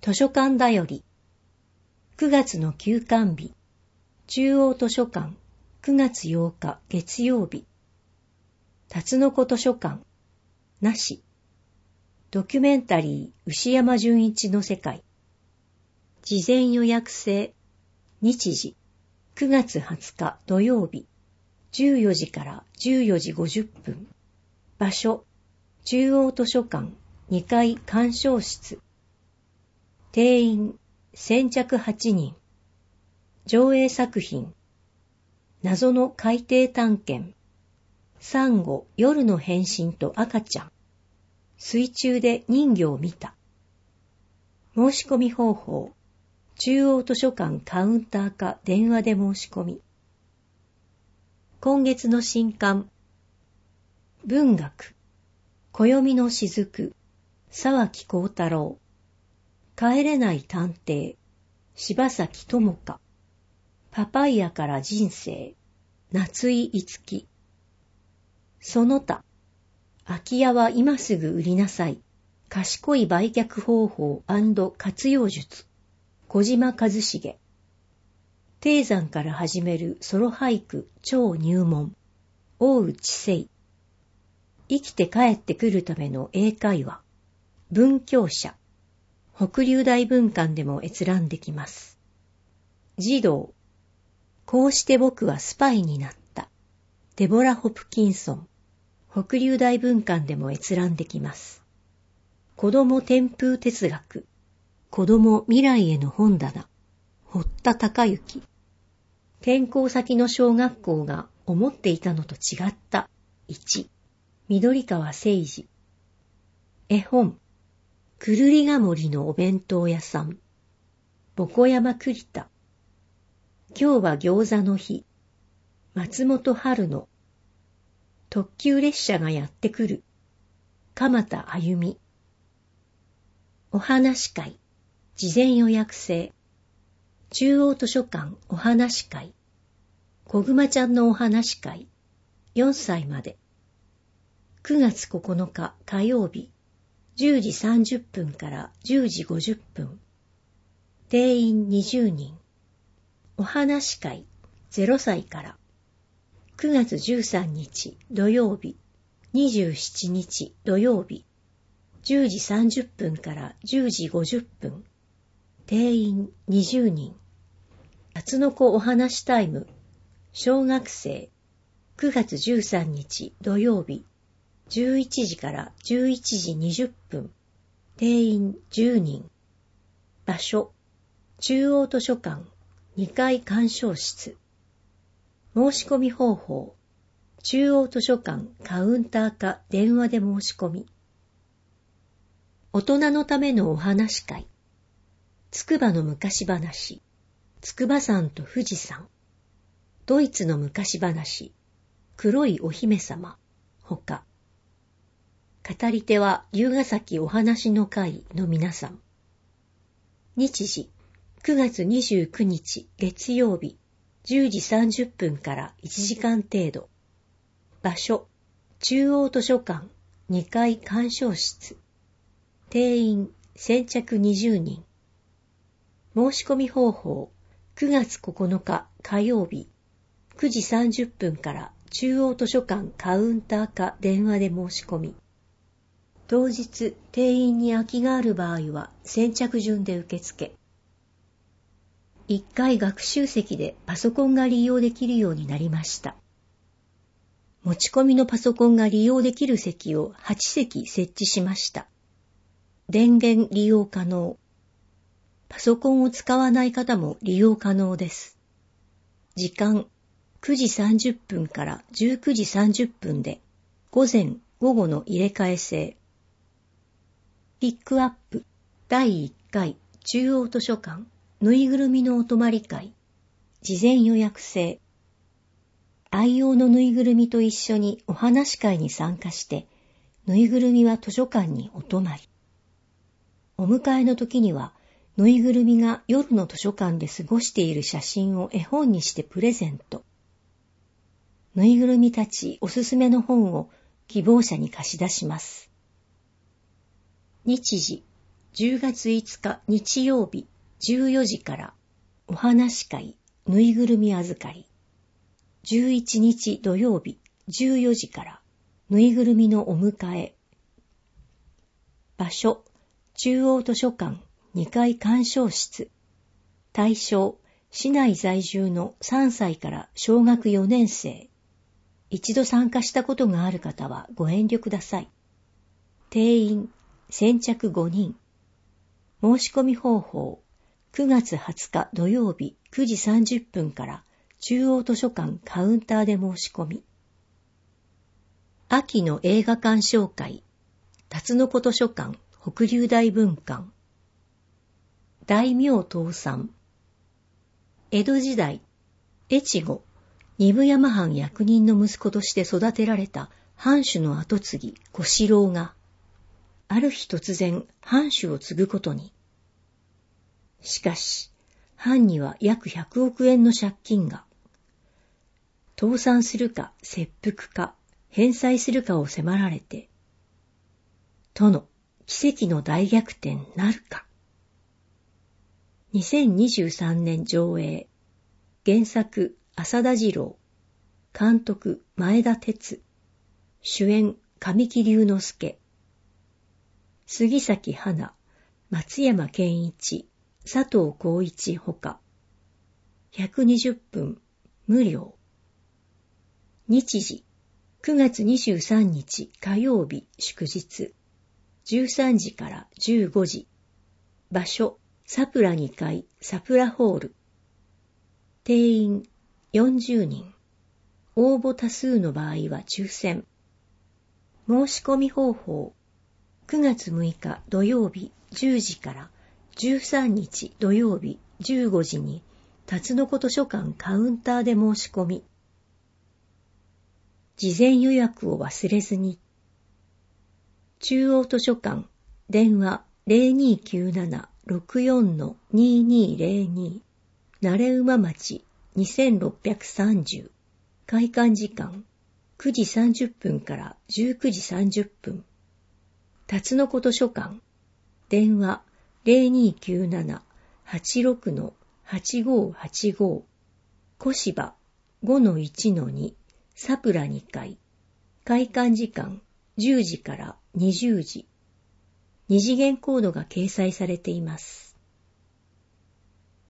図書館だより。9月の休館日。中央図書館。9月8日月曜日。タツノコ図書館。なし。ドキュメンタリー牛山純一の世界。事前予約制。日時。9月20日土曜日。14時から14時50分。場所。中央図書館2階鑑賞室。定員先着8人。上映作品。謎の海底探検。サンゴ夜の変身と赤ちゃん。水中で人魚を見た。申し込み方法。中央図書館カウンターか電話で申し込み。今月の新刊。文学。暦の雫。沢木幸太郎。帰れない探偵。柴崎智香。パパイヤから人生。夏井いつき。その他。空き家は今すぐ売りなさい。賢い売却方法&活用術。小島一茂。低山から始めるソロ俳句超入門。大内聖。生きて帰ってくるための英会話。文教者。北流大文館でも閲覧できます。児童。こうして僕はスパイになった。デボラ・ホプキンソン。北流大文館でも閲覧できます。子供天風哲学。子供未来への本棚。堀田隆之。転校先の小学校が思っていたのと違った。1。緑川誠二。絵本。くるりが森のお弁当屋さん。ぼ山栗田。今日は餃子の日。松本春野。特急列車がやってくる。鎌田あゆみ。お話会。事前予約制。中央図書館お話会。こぐまちゃんのお話会。4歳まで。9月9日火曜日。10時30分から10時50分。定員20人。お話会0歳から。9月13日土曜日。27日土曜日。10時30分から10時50分。定員20人。タツノコお話タイム。小学生。9月13日土曜日。11時から11時20分。定員10人。場所。中央図書館2階鑑賞室。申し込み方法。中央図書館カウンターか電話で申し込み。大人のためのお話会。つくばの昔話。筑波山と富士山。ドイツの昔話。黒いお姫様。ほか。語り手は龍ヶ崎お話の会の皆さん。日時。9月29日月曜日。10時30分から1時間程度。場所。中央図書館2階鑑賞室。定員先着20人。申し込み方法。9月9日火曜日。9時30分から中央図書館カウンターか電話で申し込み。当日定員に空きがある場合は先着順で受付。1階学習席でパソコンが利用できるようになりました。持ち込みのパソコンが利用できる席を8席設置しました。電源利用可能。パソコンを使わない方も利用可能です。時間9時30分から19時30分で午前午後の入れ替え制。ピックアップ第1回中央図書館ぬいぐるみのお泊まり会。事前予約制。愛用のぬいぐるみと一緒にお話会に参加して、ぬいぐるみは図書館にお泊まり。お迎えの時には、ぬいぐるみが夜の図書館で過ごしている写真を絵本にしてプレゼント。ぬいぐるみたちおすすめの本を希望者に貸し出します。日時 10月5日日曜日14時からお話し会ぬいぐるみ預かり。11日土曜日14時からぬいぐるみのお迎え。場所、中央図書館2階鑑賞室。対象、市内在住の3歳から小学4年生。一度参加したことがある方はご遠慮ください。定員、先着5人。申し込み方法、9月20日土曜日9時30分から中央図書館カウンターで申し込み。秋の映画鑑賞会、辰野湖図書館北流大文館。大名倒産。江戸時代、越後、丹生山藩役人の息子として育てられた藩主の跡継ぎ小四郎が、ある日突然藩主を継ぐことに。しかし、藩には約100億円の借金が。倒産するか切腹か返済するかを迫られて、殿、奇跡の大逆転なるか。2023年上映。原作、浅田次郎。監督、前田哲。主演、神木隆之介。杉咲花、松山健一、佐藤浩一ほか。120分、無料。日時、9月23日火曜日祝日。13時から15時。場所、サプラ2階、サプラホール。定員40人。応募多数の場合は抽選。申し込み方法。9月6日土曜日10時から13日土曜日15時に辰野湖図書館カウンターで申し込み。事前予約を忘れずに。中央図書館、電話 0297-64-2202 慣馬町2630。開館時間9時30分から19時30分。辰野湖図書館、電話 0297-86-8585。小芝 5-1-2 サプラ2階。開館時間10時から20時。二次元コードが掲載されています。